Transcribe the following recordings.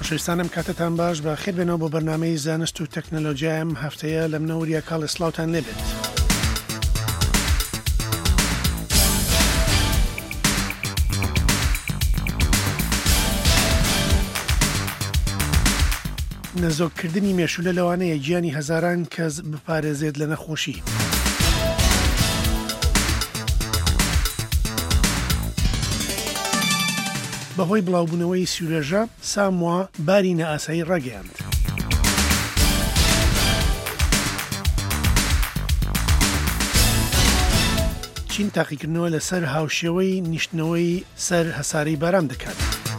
خۆشەویستانم کاتتان باش بە خێر بێنەوە بۆ بەرنامەی زانست و تەکنەلۆژیایم هەفتەیە لە منەوەریە کاڵە سلااوتان لێبێت. نەزۆکردنی مێشولە لەوانەیە گیانی هەزاران کەس بپارێزێت لە نەخۆشی. بەهۆی بڵاوبوونەوەی سیورێژە ساموا باری نەئاسایی ڕاگەیاند. چین تاقیکردنەوە لەسەر هاوشێوەی نیشتنەوەی سەر هەساری باران دەکات.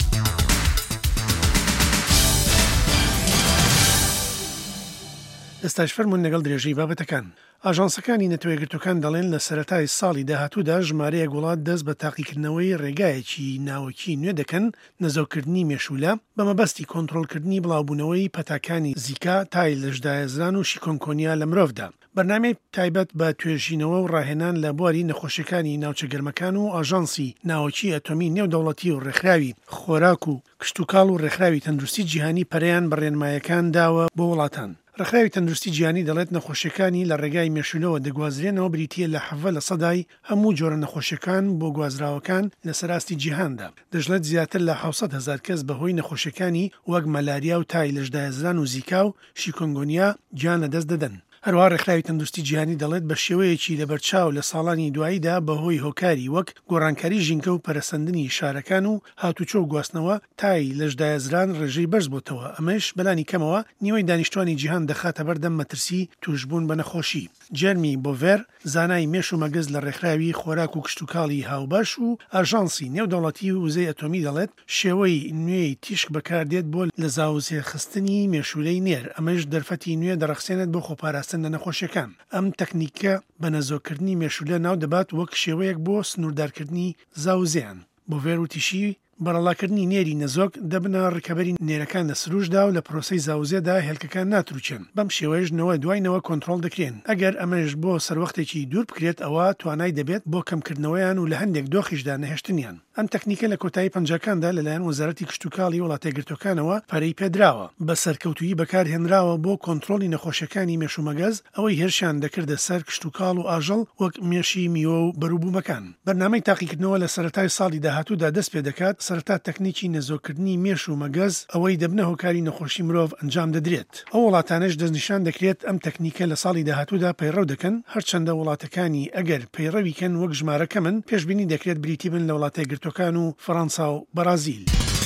ئێستاش فەرمونون لەگەڵ درێژەی بابەتەکان. ئاژانسەکانی نەتەوەیەگرتوەکان دەڵێن لە سەرەتای ساڵی داهاتوودا ژمارەیە وڵات دەست بە تاقیکردنەوەی ڕێگایەکی ناوەکی نوێ دەکەن نەزۆکردنی مێشولە بە مەبەستی کۆنتڕۆڵکردنی بڵاوبوونەوەی پەتاکانی زیکا تای لەژدایەزران و شیکۆنکۆنیا لە مرۆڤدا. بەرنامەی تایبەت بە توێژینەوە و ڕاهێنان لە بواری نەخۆشیەکانی ناوچەگەرمەکان و ئاژانسی ناوەکی ئەتۆمی نێودەوڵەتی و ڕێکخراوی خۆراک و کشتتوکاڵ و ڕێکخراوی تەندروستی جیهانی پەرەیان بە ڕێنمایەکان داوە بۆ وڵاتان. ڕێکخراوی تەندروستی جیهانی دەڵێت نەخۆشیەکانی لە ڕێگای مێشولەوە دەگوازرێنەوە بریتیە لە 7% هەموو جۆرە نەخۆشیەکان بۆ گوازراوەکان لە سەراستی جیهاندا. دەژڵێت زیاتر لە 700,000 کەس بەهۆی نەخۆشیەکانی وەک مەلاریا و تای لەژدایەزران و زیکا و شیکۆنگۆنیا گیان لەدەست دەدەن. هەروها ڕێکخراوی تەندروستی جیهانی دەڵێت بە شێوەیەکی لەبەرچاو لە ساڵانی دواییدا بەهۆی هۆکاری وەک گۆڕانکاری ژینکە و پەرەسەندنی شارەکان و هاتوچۆ و گواستنەوە تای لەژدایەزران ڕێژەی بەرز بۆتەوە. ئەمەش بەلانی کەمەوە نیوەی دانیشتوانی جیهان دەخاتە بەردەم مەترسی توشبوون بە نەخۆشی. جەرمی بۆڤێر زانای مێش و مەگەز لە ڕێکخراوی خۆراک و کشتتوکاڵی هاوبەش و ئاژانسی نێودەوڵەتی و وزەی ئەتۆمی دەڵێت شێوەی نوێی تیشک بەکاردێت بۆ لە زاوزێ خستنی مێشولەی نێر. ئەمەش دەرفەتی نوێ دەڕەخسێنێت بۆ خۆپاراستن لە نەخۆشیەکان. ئەم تەکنیکە بە نەزۆکردنی مێشولە ناو دەبات وەک شێوەیەک بۆ سنووردارکردنی زاوزیان. بۆڤێر و تیشی بەرەڵاکردنی نێری نەزۆک دەبنە ڕکەبەری نێرەکان لە سروشدا و لە پرۆسەی زاوزێدا هێلکەکان ناتروچێن. بەم شێوەیەژنەوە دوایەوە کۆنتڕۆڵ دەکرێن. ئەگەر ئەمەش بۆ سەروەختێکی دوور بکرێت ئەوە توانای دەبێت بۆ کەمکردنەوەیان و لە هەندێک دۆخیشدا نەهێشتنیان. ئەم تەکنیکە لە کۆتایی پەنجاکاندا لەلایەن وەزارەتی کشتتوکاڵی وڵاتەیەگرتوەکانەوە پەرەی پێدراوە. بە سەرکەوتویی بەکارهێنراوە بۆ کۆنتڕۆڵی نەخۆشیەکانی مێشومەگەز ئەوەی هێرشیان دەکردە سەر کشتتوکاڵ و ئاژەڵ وەک مێشی میوە و بەرووبوومەکان. بەرنامەی تاقیکردنەوە لە سەرەتای ساڵی داهاتوودا دەست پێ دەکات سەرەتا تەکنیکی نەزۆکردنی مێش و مەگەز ئەوەی دەبنە هۆکاری نەخۆشی مرۆڤ ئەنجام دەدرێت. ئەو وڵاتانش دەستنیشان دەکرێت ئەم تەکنیکە لە ساڵی داهاتوودا پەیڕەو دەکەن هەرچەندە وڵاتەکانی ئەگەر پەیڕەویکەن وەک ژمارەکە من پێشبینی دەکرێت بریتی بن لە وڵاتەیەگرتوەکان و فەڕەنسا و بەرازیل.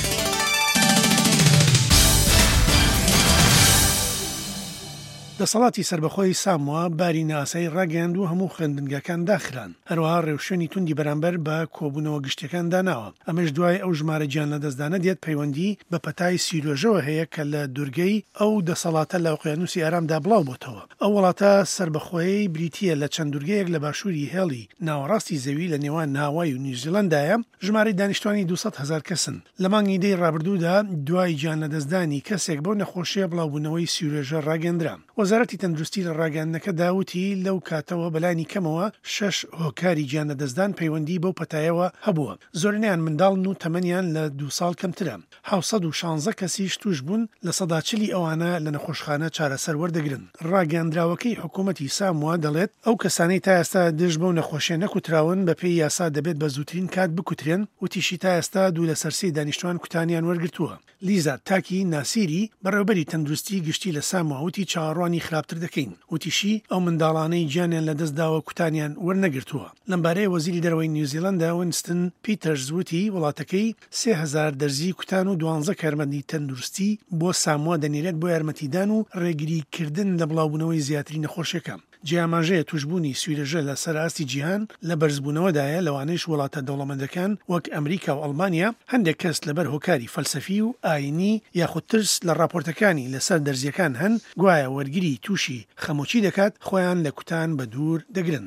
دەسەڵاتی سربەخۆی ساموا باری ناسایی ڕاگەیاند و هەموو خوێندنگەکان داخران. هەروەها ڕێوشێنی توندی بەرامبەر بە کۆبوونەوە گشتەکان داناوە. ئەمەش دوای ئەو ژمارە گیان لەدەستدانە دێت پەیوەندی بە پەتای سیرۆژەوە هەیە کە لە دوورگەی ئەو دەسەڵاتە لە ئۆقیانوسی ئارامدا بڵاو بۆتەوە. ئەو وڵاتە سربەخۆیی بریتیە لە چەند دوورگەیەک لە باشووری هێڵی ناوەڕاستی زەوی لە نێوان هاوای و نیوزیلەندایە. ژمارەی دانیشتوانی 200,000 کەسن. لە مانگی دەی ڕابردوودا دوای گیان لەدەستدانی کەسێک بۆ نەخۆشیە بڵاوبوونەوەی سیرۆژە ڕاگەندرا. وەزارەتی تەندروستی لە ڕاگەاندنەکە داوتی لەو کاتەوە بەلانی کەمەوە 6 هۆکاری گیان لەدەستدان پەیوەندی بەو پەتایەوە هەبووە. زۆرینیان منداڵن و تەمەنیان لە 2 ساڵ کەمترە. 716 کەسیش توش بوون لە سەداچلی ئەوانە لە نەخۆشخانە چارەسەر وەردەگرن. ڕاگەاندراوەکەی حکوومەتی ساموا دەڵێت ئەو کەسانەی تا ئێستا دژ بەو نەخۆشیە نەکوتراون بە پێی یاسا دەبێت بە زووترین کات بکوترێن و تیشی تا ئێستا 2 لە سەرسی دانیشتوان کوتانیان وەرگرتووە. لیزا تاکی ناسیری بەڕێوەبەری تەندروستی گشتی لە ساموا وتی چاوەڕوانی خراپتر دەکەین. وتیشی ئەو منداڵانەی گیانیان لەدەستداوە کوتانیان وەرنەگرتووە. لەمبارەی وەزیری دەرەوەی نیوزیلەندا وینستن پیتەرز وتی وڵاتەکەی 3000 دەرزی کوتان و 12 کارمەندی تەندروستی بۆ ساموا دەنێرێت بۆ یارمەتیدان و ڕێگریکردن لە بڵاوبوونەوەی زیاتری نەخۆشیەکە. جیاماژەیە توشبوونی سویرەژە لە سەراستی جیهان لە بەرزبوونەوەدایە لەوانەیش وڵاتە دەوڵەمەندەکان وەک ئەمریکا و ئەڵمانیا هەندێک کەس لەبەر هۆکاری فەلسەفی و ئاینی یاخود ترس لە راپۆرتەکانی لەسەر دەرزیەکان هەن گوایە وەرگری تووشی خەمۆچی دەکات خۆیان لە کوتان بە دوور دەگرن.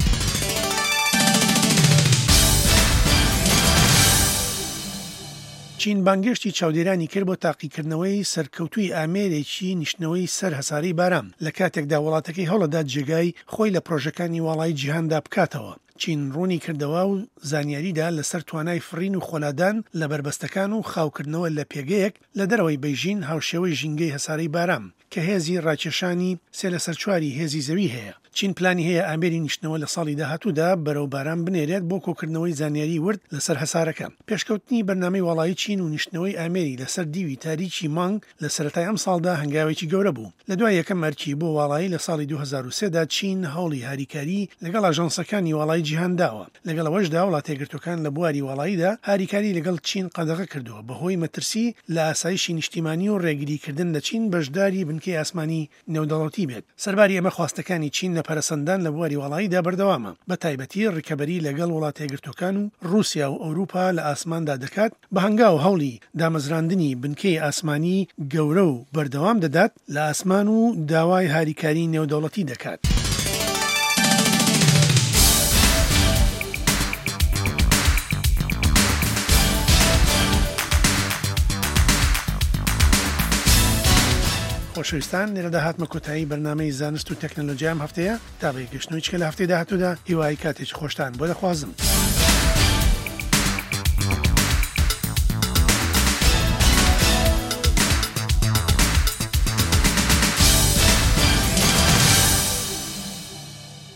چین بانگشتی چاودێرانی کرد بۆ تاقیکردنەوەی سەرکەوتووی ئامێرێکی نیشتنەوەی سەر هەساری باران لە کاتێکدا وڵاتەکەی هەوڵەدا جێگای خۆی لە پرۆژەکانی واڵایی جیهاندا بکاتەوە. چین ڕوونی کردەوە و زانیاریدا لەسەر توانای فڕین و خۆلادان لە بربەستەکان و خاوکردنەوە لە پێگەیەک لە دەرەوەی بەیژین هاوشێوەی ژینگەی هەسارەی بارام کە هێزی ڕاکێشانی سێ لە سەر چواری هێزی زەوی هەیە. چین پلانی هەیە ئامێری نیشتنەوە لە ساڵی داهاتوودا بەرەو باران بنێرێت بۆ کۆکردنەوەی زانیاری ورد لەسەر هەسارەکە. پێشکەوتنی بەرنامەی وڵایی چین و نیشتنەوەی ئامێری لەسەر دیوی تاریکی مانگ لە سەرەتای ئەم ساڵدا هەنگاوێکی گەورە بوو. لە دوای یەکەم مەرکی بۆ وڵایی لە ساڵی 2023دا چین هەوڵی هاریکاری لەگەڵ ئاژانسەکانی وڵایی جیهان داوە. لەگەڵەوەشدا وڵاتە یەکگرتوەکان لە بواری وڵاییدا هاریکاری لەگەڵ چین قەدەغە کردووە بەهۆی مەترسی لە ئاسایشی نیشتیمانی و ڕێگریکردن لە چین بەشداری بنکەی ئاسمانی نێودەوڵەتی بێت. سەرباری ئەمە خواستەکانی چین لە پەرەسەندان لە بواری وڵاییدا بەردەوامە، بە تایبەتی ڕکەبەری لەگەڵ وڵاتە یەکگرتوەکان و رووسیا و ئەوروپا لە ئاسماندا دەکات بە هەنگاو هەوڵی دامەزراندنی بنکەی ئاسمانی گەورە و بەردەوام دەدات لە ئاسمان و داوای هاریکاری نێودەوڵەتی دەکات. خۆشەویستان لێرەدا هاتمە کۆتایی بەرنامەی زانست و تەکنۆلۆژیام هەفتەیە تا بەیەکگەشتنەوەی چکە لە هەفتەی داهاتوودا هیوای کاتێکی خۆشتان بۆ دەخوازم.